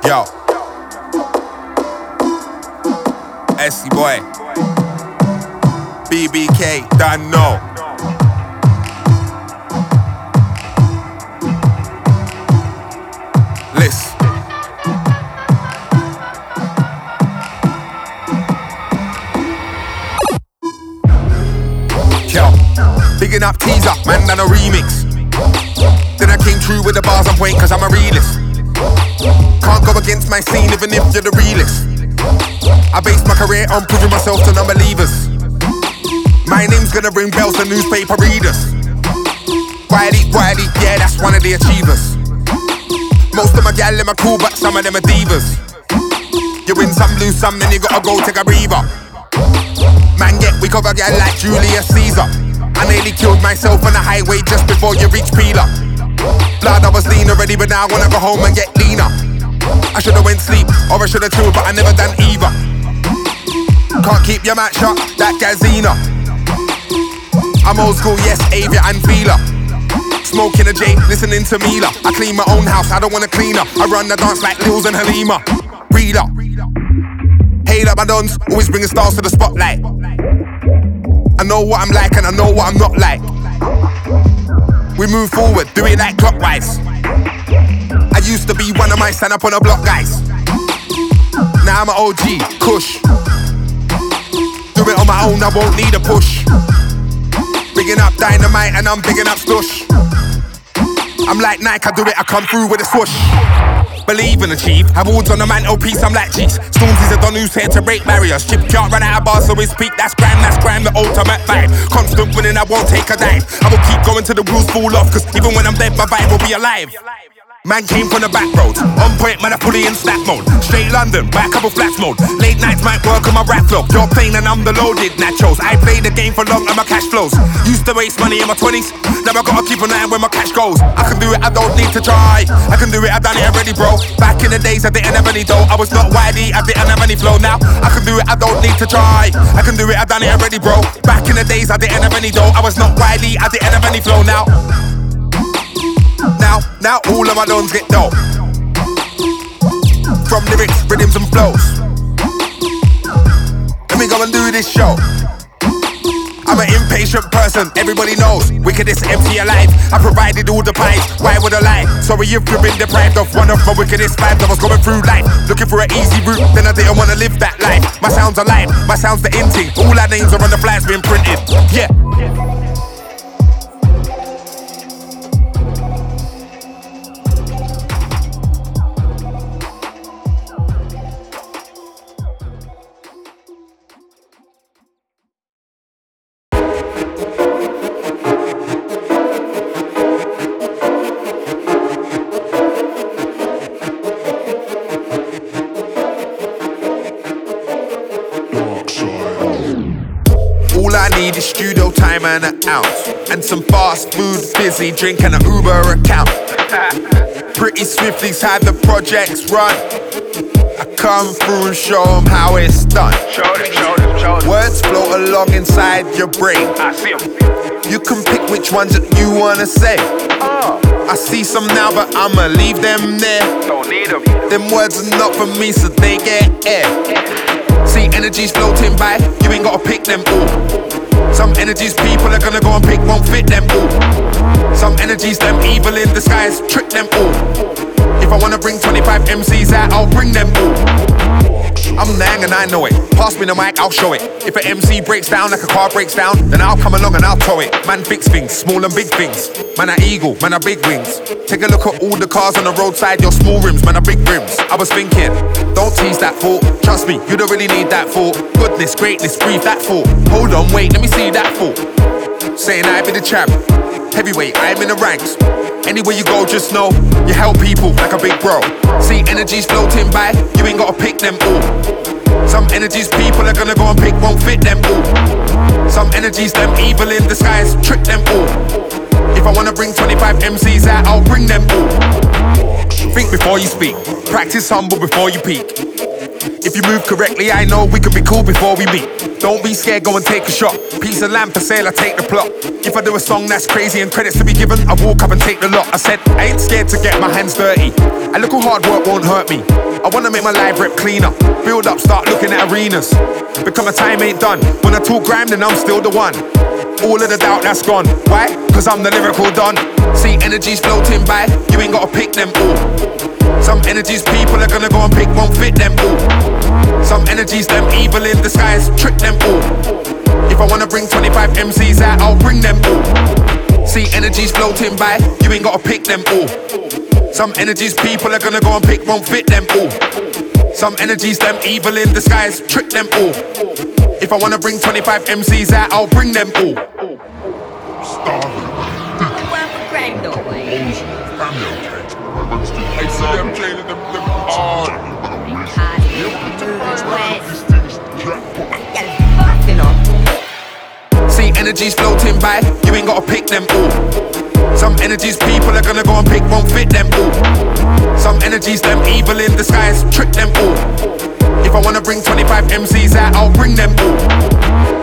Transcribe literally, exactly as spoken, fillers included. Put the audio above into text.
Yo, S C boy, B B K, don't know. Listen. Yo, bigging up teaser, man done a remix. Then I came true with the bars on point cause I'm a realist. Can't go against my scene even if you're the realist. I based my career on proving myself to non-believers. My name's gonna ring bells to newspaper readers. Wiley, Wiley, yeah, that's one of the achievers. Most of my gal them are cool, but some of them are divas. You win some, lose some, then you gotta go take a breather. Man get weak of a gal like Julius Caesar. I nearly killed myself on the highway just before you reach Peeler. Blood, I was lean already, but now I wanna go home and get leaner. I should've went sleep, or I should've chilled, but I never done either. Can't keep your mouth shut, that Gazina. I'm old school, yes, Avia and Fila. Smoking a J, listening to Mila. I clean my own house, I don't wanna clean up. I run the dance like Lils and Halima. Read up. Hail up my dons, always bringing stars to the spotlight. I know what I'm like and I know what I'm not like. We move forward, do it like clockwise. I used to be one of my stand up on the block guys. Now I'm an O G, Kush. Do it on my own, I won't need a push. Bigging up Dynamite and I'm bigging up Stush. I'm like Nike, I do it, I come through with a swoosh. Believe and achieve, have awards on the mantelpiece, I'm like cheese. Stormzy's a don who's here to break barriers. Chip can't run out of bars, so we speak, that's crime, that's crime, the ultimate vibe. Constant winning, I won't take a dive. I will keep going till the wheels fall off, cause even when I'm dead, my vibe will be alive. Man came from the back roads, on point, man, I fully in snap mode. Straight London, by a couple flats mode. Late nights might work on my rap flow. You're playing and I'm the loaded nachos. I play the game for long and my cash flows. Used to waste money in my twenties, now I gotta keep an eye on where my cash goes. I can do it, I don't need to try. I can do it, I've done it already, bro. Back in the days, I didn't have any dough. I was not widey, I didn't have any flow. Now I can do it, I don't need to try. I can do it, I've done it already, bro. Back in the days, I didn't have any dough. I was not widey, I didn't have any flow. Now Now, now all of my dons get dope. From lyrics, rhythms and flows. Let me go and do this show. I'm an impatient person, everybody knows. Wickedest M C alive, I provided all the pies. Why would I lie? Sorry if you've been deprived of one of my wickedest vibes. I was going through life, looking for an easy route. Then I didn't wanna live that life. My sound's alive, my sound's the in thing. All our names are on the flags being printed. Yeah. Studio time and an ounce, and some fast food, busy drink and an Uber account. Pretty swiftly's how the projects run. I come through and show them how it's done. Show them, show them, show them. Words float along inside your brain. I see them. You can pick which ones that you wanna say. Oh. I see some now, but I'ma leave them there. Don't need them. Them words are not for me, so they get air. See energies floating by, you ain't gotta pick them all. Some energies people are gonna go and pick won't fit them all. Some energies them evil in disguise, trick them all. If I wanna bring twenty-five M Cs out, I'll bring them all. I'm Nang and I know it. Pass me the mic, I'll show it. If an M C breaks down like a car breaks down, then I'll come along and I'll tow it. Man fix things, small and big things. Man are eagle, man are big wings. Take a look at all the cars on the roadside, your small rims, man are big rims. I was thinking, don't tease that thought. Trust me, you don't really need that thought. Goodness, greatness, breathe that thought. Hold on, wait, let me see that thought. Saying I be the champ, heavyweight, I am in the ranks. Anywhere you go, just know you help people like a big bro. See energies floating by, you ain't gotta pick them all. Some energies people are gonna go and pick won't fit them all. Some energies them evil in disguise, trick them all. If I wanna bring twenty-five M Cs out, I'll bring them all. Think before you speak, practice humble before you peak. If you move correctly, I know we could be cool before we meet. Don't be scared, go and take a shot. Piece of land for sale, I take the plot. If I do a song that's crazy and credits to be given, I walk up and take the lot. I said, I ain't scared to get my hands dirty. A little hard work won't hurt me. I wanna make my live rep cleaner. Build up, start looking at arenas. Become a time ain't done. When I talk grime, then I'm still the one. All of the doubt that's gone. Why? Cause I'm the lyrical don. See energies floating by, you ain't gotta pick them all. Some energies people are gonna go and pick won't fit them all. Some energies them evil in disguise, trick them all. If I wanna bring twenty-five M Cs out, I'll bring them all. See energies floating by, you ain't gotta pick them all. Some energies people are gonna go and pick won't fit them all. Some energies them evil in disguise, trick them all. If I wanna bring twenty-five M Cs out, I'll bring them all. See energies floating by, you ain't gotta pick them all. Some energies people are gonna go and pick won't fit them all. Some energies them evil in disguise, trick them all. If I wanna bring twenty-five M Cs out, I'll bring them all.